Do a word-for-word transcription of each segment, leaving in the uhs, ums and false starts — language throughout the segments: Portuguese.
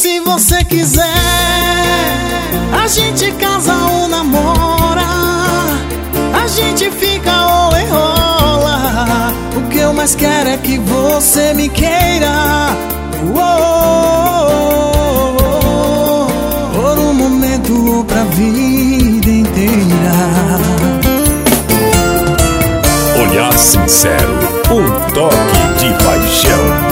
Se você quiser, a gente casa ou namora, a gente fica ou enrola. O que eu mais quero é que você me queira. Uou, por um momento ou pra vida inteira. Olhar sincero, um toque de paixão.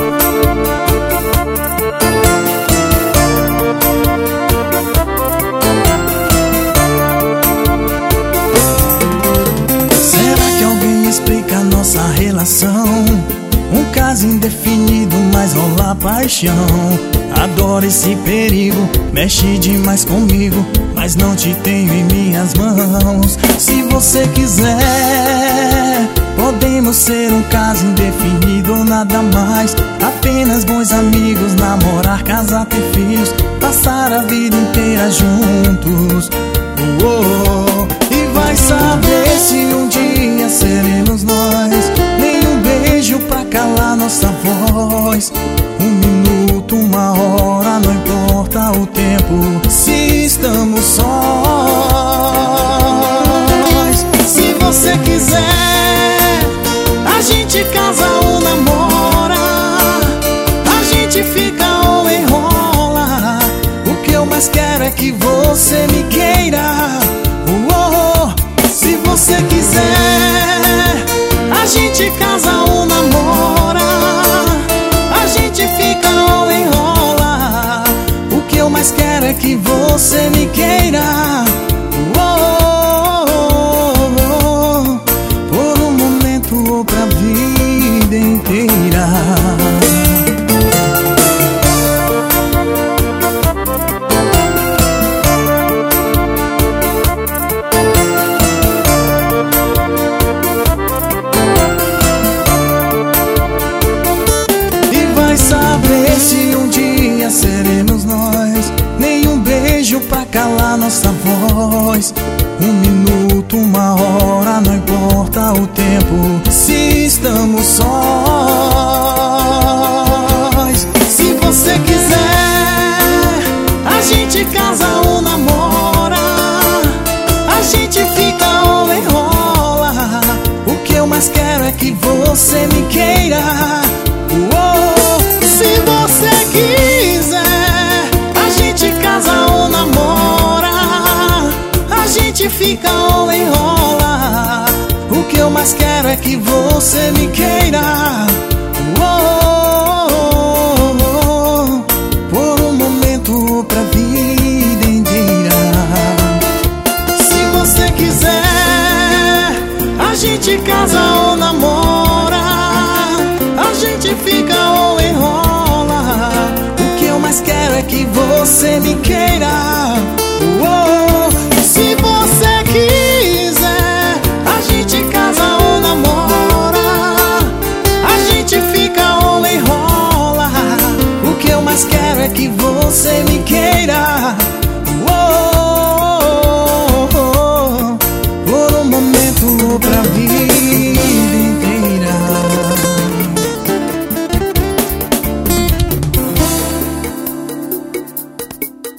Explica nossa relação, um caso indefinido, mas rola paixão. Adoro esse perigo, mexe demais comigo, mas não te tenho em minhas mãos. Se você quiser, podemos ser um caso indefinido ou nada mais. Apenas bons amigos, namorar, casar, ter filhos, passar a vida inteira juntos. Uou, e vai saber se um dia seremos nós. Nenhum beijo pra calar nossa voz. Um minuto, uma hora, não importa o tempo, se estamos sós. Se você quiser, a gente casa ou namora, a gente fica ou enrola. O que eu mais quero é que você me queira. Uou, se você quiser, a gente casa ou namora, a gente fica ou enrola. O que eu mais quero é que você me queira. Uou, por um momento ou pra vida inteira. Saber se um dia seremos nós. Nenhum beijo pra calar nossa voz. Um minuto, uma hora, não importa o tempo, se estamos sós. Se você quiser, a gente casa ou namora, a gente fica ou enrola. O que eu mais quero é que você me queira. Uou, se você quiser, a gente casa ou namora, a gente fica ou enrola. O que eu mais quero é que você me queira. Uou, por um momento ou pra vida inteira. Se você quiser, a gente casa ou namora, a gente fica ou enrola. O que eu mais quero é que você me queira. Uou, se você quiser, a gente casa ou namora, a gente fica ou enrola. O que eu mais quero é que você me